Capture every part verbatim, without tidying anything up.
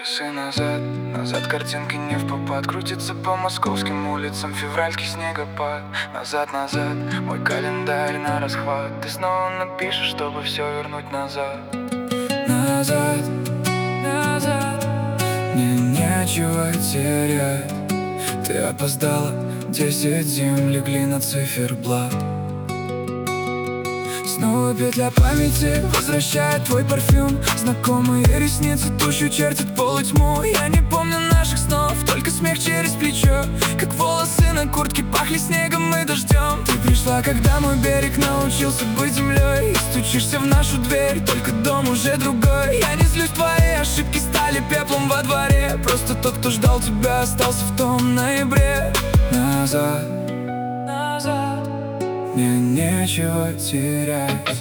Часы назад, назад картинки не впопад. Крутится по московским улицам февральский снегопад. Назад, назад, мой календарь на расхват. Ты снова напишешь, чтобы все вернуть назад. Назад, назад, мне нечего терять. Ты опоздала, десять зим легли на циферблат. Снова петля памяти возвращает твой парфюм. Знакомые ресницы тушью чертят полутьму. Я не помню наших снов, только смех через плечо. Как волосы на куртке пахли снегом и дождем. Ты пришла, когда мой берег научился быть землей. И стучишься в нашу дверь, только дом уже другой. Я не злюсь, твои ошибки стали пеплом во дворе. Просто тот, кто ждал тебя, остался в том ноябре. Назад, назад, мне нечего терять.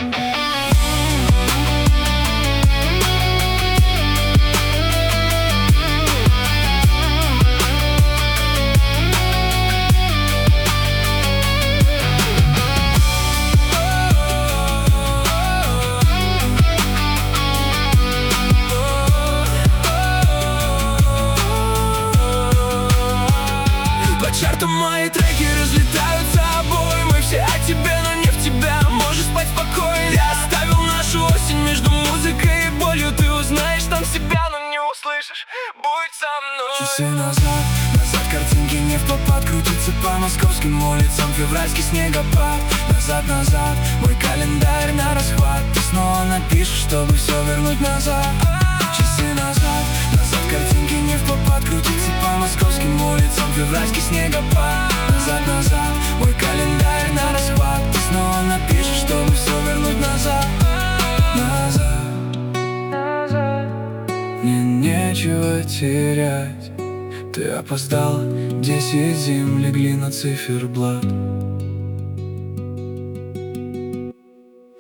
По чартам мои треки разлетаются обои. Мы все о тебе, но не в тебя. Можешь спать спокойно. Я оставил нашу осень между музыкой и болью. Ты узнаешь там себя, но не услышишь. Будь со мной. Часы назад, назад картинки не впопад. Крутится по московским улицам февральский снегопад. Назад, назад, мой календарь на расхват. Ты снова напишешь, чтобы все вернуть назад. Часы назад, назад картинки не впопад. Крутится по московским улицам февральский снегопад. Назад, назад, мой календарь на расхват. Ты снова напишешь, чтобы все вернуть назад. Назад, назад, мне нечего терять. Ты опоздала, десять зим легли на циферблат.